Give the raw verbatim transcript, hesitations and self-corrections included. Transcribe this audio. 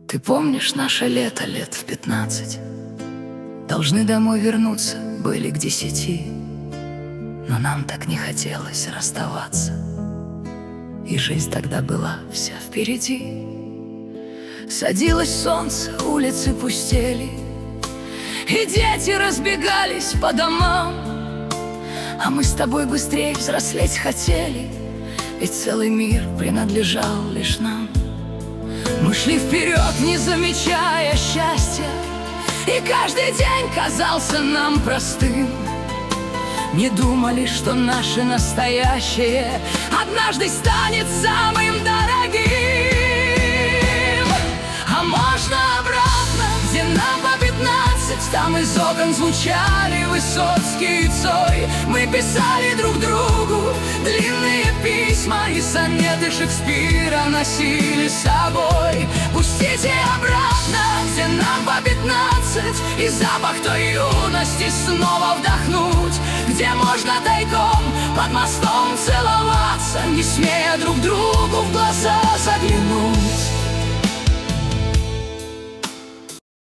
Ты помнишь наше лето лет в пятнадцать? Должны домой вернуться были к десяти, но нам так не хотелось расставаться, и жизнь тогда была вся впереди. Садилось солнце, улицы пустели, и дети разбегались по домам, а мы с тобой быстрее взрослеть хотели, ведь целый мир принадлежал лишь нам. Мы шли вперед, не замечая счастья, и каждый день казался нам простым. Не думали, что наше настоящее однажды станет самым дорогим. А можно обратно, где нам по пятнадцать, там из окон звучали Высоцкий и Цой. Мы писали друг другу длинные письма, и сонеты Шекспира носили с собой. Пустите обратно, где нам по пятнадцать, и запах той юности снова вдохнуть, где можно тайком под мостом целоваться, не смея друг другу в глаза.